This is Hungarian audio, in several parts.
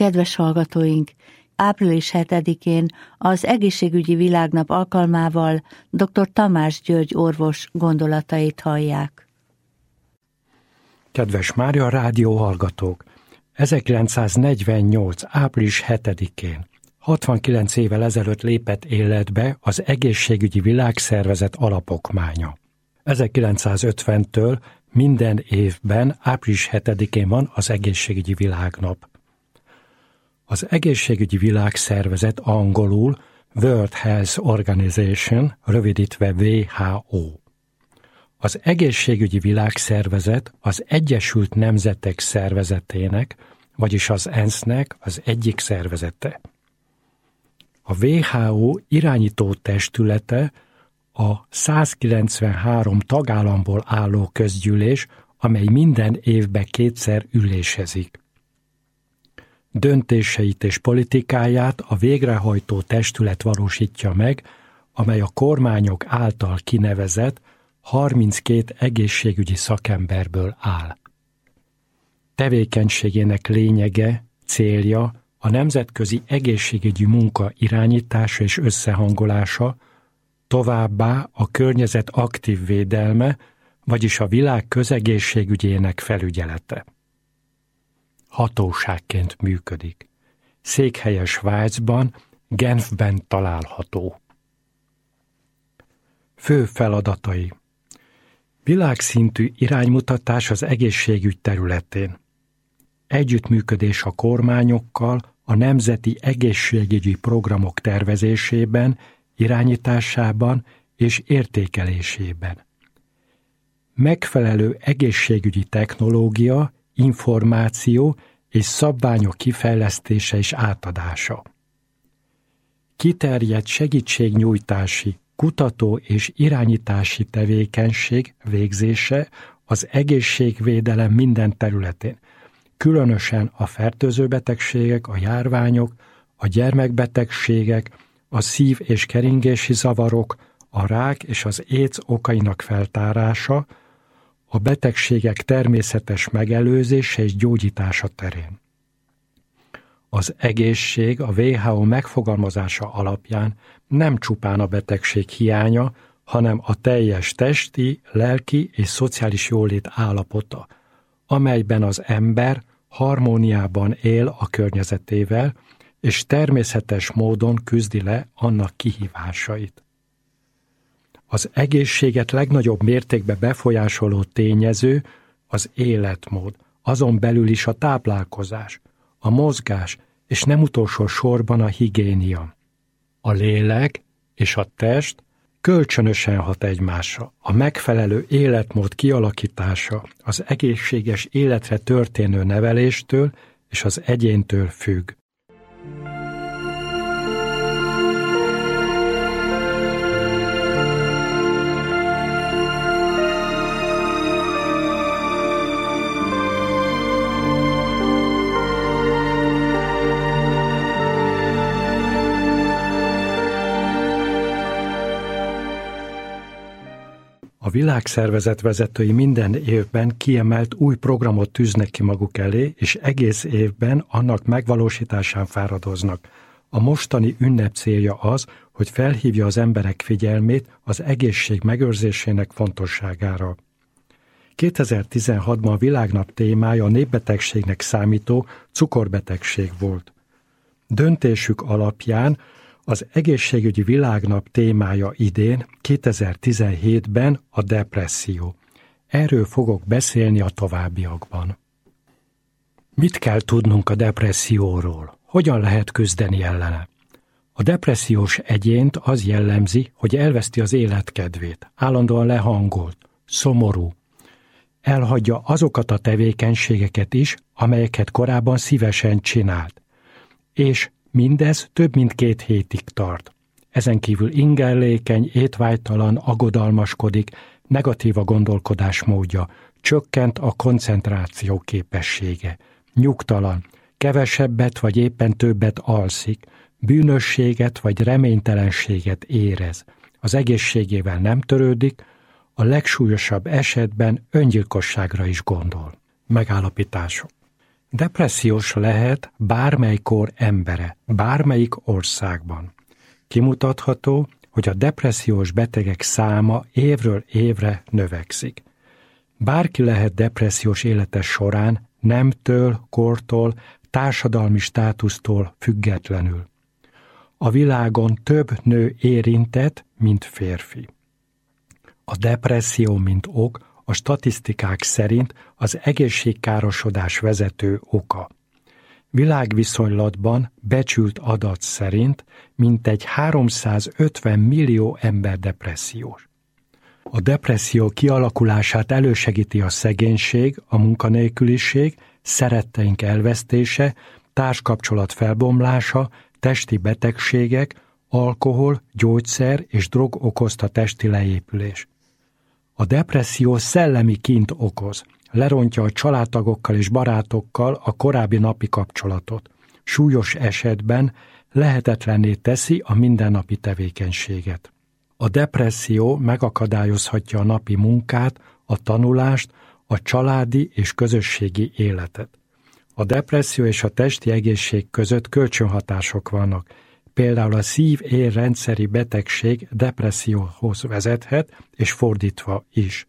Kedves hallgatóink! Április 7-én az Egészségügyi Világnap alkalmával dr. Tamás György orvos gondolatait hallják. Kedves Mária Rádió hallgatók! 1948. április 7-én, 69 évvel ezelőtt lépett életbe az Egészségügyi Világszervezet alapokmánya. 1950-től minden évben április 7-én van az Egészségügyi Világnap. Az Egészségügyi Világszervezet angolul World Health Organization, rövidítve WHO. Az Egészségügyi Világszervezet az Egyesült Nemzetek Szervezetének, vagyis az ENSZ-nek az egyik szervezete. A WHO irányító testülete a 193 tagállamból álló közgyűlés, amely minden évben kétszer ülésezik. Döntéseit és politikáját a végrehajtó testület valósítja meg, amely a kormányok által kinevezett 32 egészségügyi szakemberből áll. Tevékenységének lényege, célja a nemzetközi egészségügyi munka irányítása és összehangolása, továbbá a környezet aktív védelme, vagyis a világ közegészségügyének felügyelete. Hatóságként működik. Székhelye Svájcban, Genfben található. Fő feladatai: világszintű iránymutatás az egészségügy területén, együttműködés a kormányokkal a nemzeti egészségügyi programok tervezésében, irányításában és értékelésében, megfelelő egészségügyi technológia, információ és szabványok kifejlesztése és átadása, kiterjedt segítségnyújtási, kutató és irányítási tevékenység végzése az egészségvédelem minden területén, különösen a fertőző betegségek, a járványok, a gyermekbetegségek, a szív- és keringési zavarok, a rák és az AIDS okainak feltárása, a betegségek természetes megelőzése és gyógyítása terén. Az egészség a WHO megfogalmazása alapján nem csupán a betegség hiánya, hanem a teljes testi, lelki és szociális jólét állapota, amelyben az ember harmóniában él a környezetével, és természetes módon küzdi le annak kihívásait. Az egészséget legnagyobb mértékben befolyásoló tényező az életmód, azon belül is a táplálkozás, a mozgás, és nem utolsó sorban a higiénia. A lélek és a test kölcsönösen hat egymásra. A megfelelő életmód kialakítása az egészséges életre történő neveléstől és az egyéntől függ. A világszervezet vezetői minden évben kiemelt új programot tűznek ki maguk elé, és egész évben annak megvalósításán fáradoznak. A mostani ünnep célja az, hogy felhívja az emberek figyelmét az egészség megőrzésének fontosságára. 2016-ban a világnap témája a népbetegségnek számító cukorbetegség volt. Döntésük alapján az Egészségügyi Világnap témája idén, 2017-ben a depresszió. Erről fogok beszélni a továbbiakban. Mit kell tudnunk a depresszióról? Hogyan lehet küzdeni ellene? A depressziós egyént az jellemzi, hogy elveszti az életkedvét, állandóan lehangolt, szomorú. Elhagyja azokat a tevékenységeket is, amelyeket korábban szívesen csinált. És mindez több mint 2 hétig tart. Ezen kívül ingerlékeny, étvágytalan, aggodalmaskodik, negatív a gondolkodásmódja, csökkent a koncentráció képessége, nyugtalan, kevesebbet vagy éppen többet alszik, bűnösséget vagy reménytelenséget érez, az egészségével nem törődik, a legsúlyosabb esetben öngyilkosságra is gondol. Megállapítások. Depressziós lehet bármely kor embere, bármelyik országban. Kimutatható, hogy a depressziós betegek száma évről évre növekszik. Bárki lehet depressziós élete során, nemtől, kortól, társadalmi státusztól függetlenül. A világon több nő érintett, mint férfi. A depresszió, mint ok, a statisztikák szerint az egészségkárosodás vezető oka. Világviszonylatban becsült adat szerint mintegy 350 millió ember depressziós. A depresszió kialakulását elősegíti a szegénység, a munkanélküliség, szeretteink elvesztése, társkapcsolat felbomlása, testi betegségek, alkohol, gyógyszer és drog okozta testi leépülés. A depresszió szellemi kint okoz, lerontja a családtagokkal és barátokkal a korábbi napi kapcsolatot. Súlyos esetben lehetetlenné teszi a mindennapi tevékenységet. A depresszió megakadályozhatja a napi munkát, a tanulást, a családi és közösségi életet. A depresszió és a testi egészség között kölcsönhatások vannak. Például a szív-ér-rendszeri betegség depresszióhoz vezethet, és fordítva is.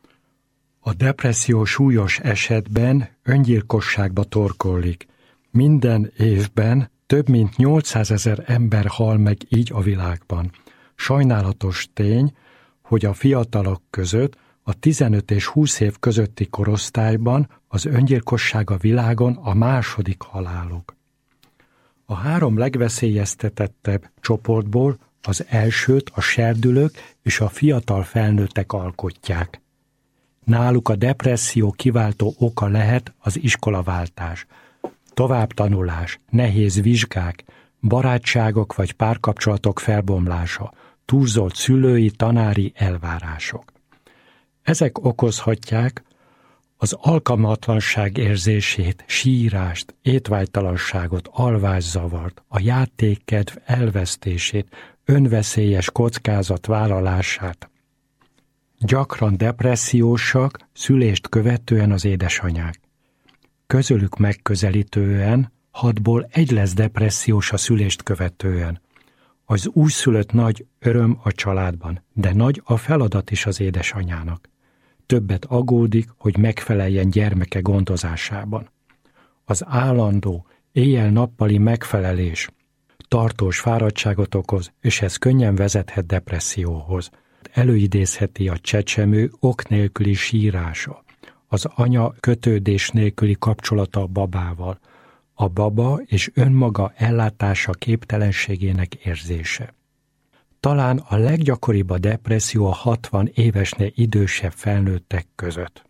A depresszió súlyos esetben öngyilkosságba torkollik. Minden évben több mint 800 000 ember hal meg így a világban. Sajnálatos tény, hogy a fiatalok között a 15 és 20 év közötti korosztályban az öngyilkosság a világon a második halálok. A 3 legveszélyeztetettebb csoportból az elsőt a serdülők és a fiatal felnőttek alkotják. Náluk a depresszió kiváltó oka lehet az iskolaváltás, továbbtanulás, nehéz vizsgák, barátságok vagy párkapcsolatok felbomlása, túlzott szülői, tanári elvárások. Ezek okozhatják az alkalmatlanság érzését, sírást, étvágytalanságot, alvászavart, a játékkedv elvesztését, önveszélyes kockázat vállalását. Gyakran depressziósak szülést követően az édesanyák. Közülük megközelítően 6-ból 1 lesz depressziós a szülést követően. Az újszülött nagy öröm a családban, de nagy a feladat is az édesanyának. Többet aggódik, hogy megfeleljen gyermeke gondozásában. Az állandó, éjjel-nappali megfelelés tartós fáradtságot okoz, és ez könnyen vezethet depresszióhoz. Előidézheti a csecsemő ok nélküli sírása, az anya kötődés nélküli kapcsolata a babával, a baba és önmaga ellátása képtelenségének érzése. Talán a leggyakoribb a depresszió a 60 évesnél idősebb felnőttek között.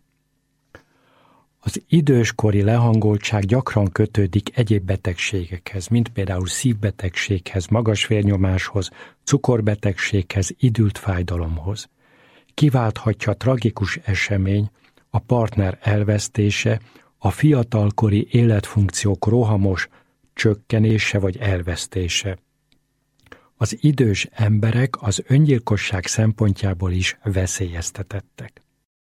Az időskori lehangoltság gyakran kötődik egyéb betegségekhez, mint például szívbetegséghez, magas vérnyomáshoz, cukorbetegséghez, idült fájdalomhoz. Kiválthatja tragikus esemény, a partner elvesztése, a fiatalkori életfunkciók rohamos csökkenése vagy elvesztése. Az idős emberek az öngyilkosság szempontjából is veszélyeztetettek.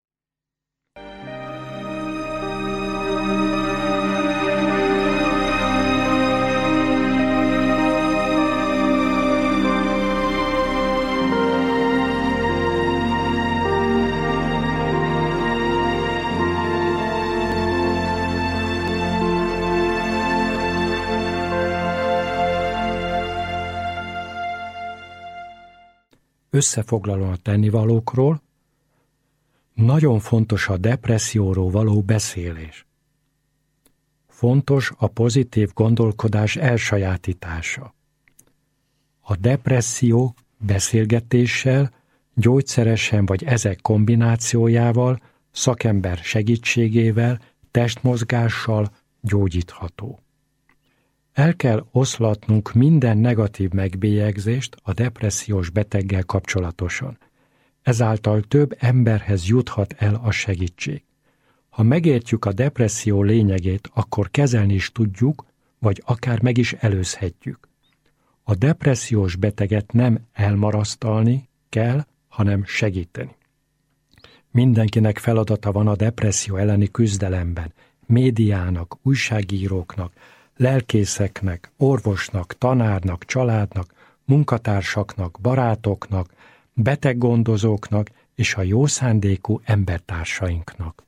Összefoglalom a tennivalókról, nagyon fontos a depresszióról való beszélés. Fontos a pozitív gondolkodás elsajátítása. A depresszió beszélgetéssel, gyógyszeresen vagy ezek kombinációjával, szakember segítségével, testmozgással gyógyítható. El kell oszlatnunk minden negatív megbélyegzést a depressziós beteggel kapcsolatosan. Ezáltal több emberhez juthat el a segítség. Ha megértjük a depresszió lényegét, akkor kezelni is tudjuk, vagy akár meg is előzhetjük. A depressziós beteget nem elmarasztalni kell, hanem segíteni. Mindenkinek feladata van a depresszió elleni küzdelemben. médiának, újságíróknak, lelkészeknek, orvosnak, tanárnak, családnak, munkatársaknak, barátoknak, beteggondozóknak és a jó szándékú embertársainknak.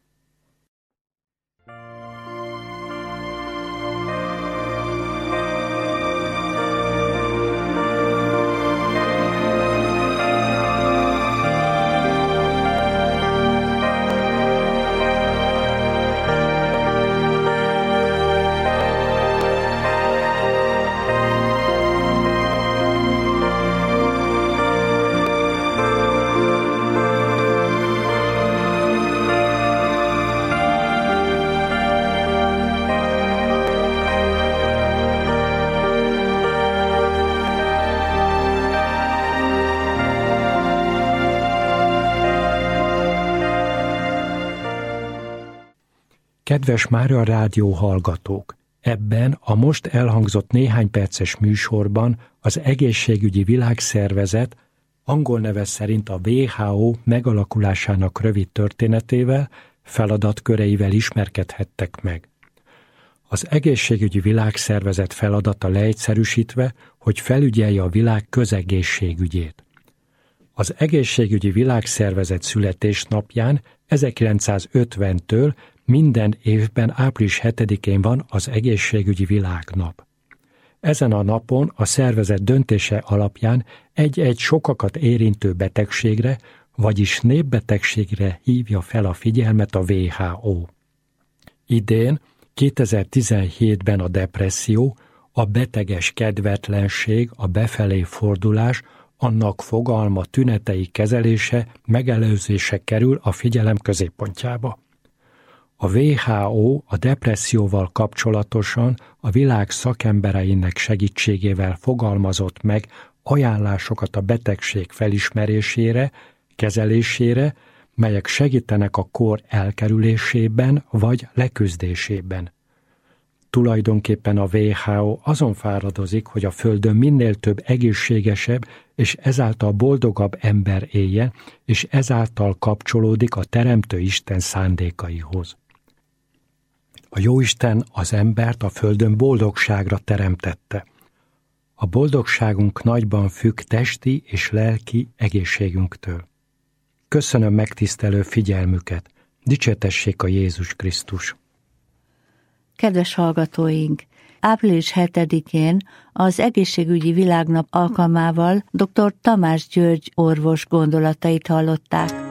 Kedves Mária Rádió hallgatók! Ebben a most elhangzott néhány perces műsorban az Egészségügyi Világszervezet, angol neve szerint a WHO megalakulásának rövid történetével, feladatköreivel ismerkedhettek meg. Az Egészségügyi Világszervezet feladata leegyszerűsítve, hogy felügyelje a világ közegészségügyét. Az Egészségügyi Világszervezet születésnapján 1950-től minden évben április 7-én van az Egészségügyi Világnap. Ezen a napon a szervezet döntése alapján egy-egy sokakat érintő betegségre, vagyis népbetegségre hívja fel a figyelmet a WHO. Idén, 2017-ben a depresszió, a beteges kedvetlenség, a befelé fordulás, annak fogalma, tünetei kezelése, megelőzése kerül a figyelem középpontjába. A WHO a depresszióval kapcsolatosan a világ szakembereinek segítségével fogalmazott meg ajánlásokat a betegség felismerésére, kezelésére, melyek segítenek a kór elkerülésében vagy leküzdésében. Tulajdonképpen a WHO azon fáradozik, hogy a Földön minél több egészségesebb és ezáltal boldogabb ember éljen, és ezáltal kapcsolódik a Teremtő Isten szándékaihoz. A Jóisten az embert a Földön boldogságra teremtette. A boldogságunk nagyban függ testi és lelki egészségünktől. Köszönöm megtisztelő figyelmüket. Dicsértessék a Jézus Krisztus! Kedves hallgatóink! Április 7-én az Egészségügyi Világnap alkalmával dr. Tamás György orvos gondolatait hallották.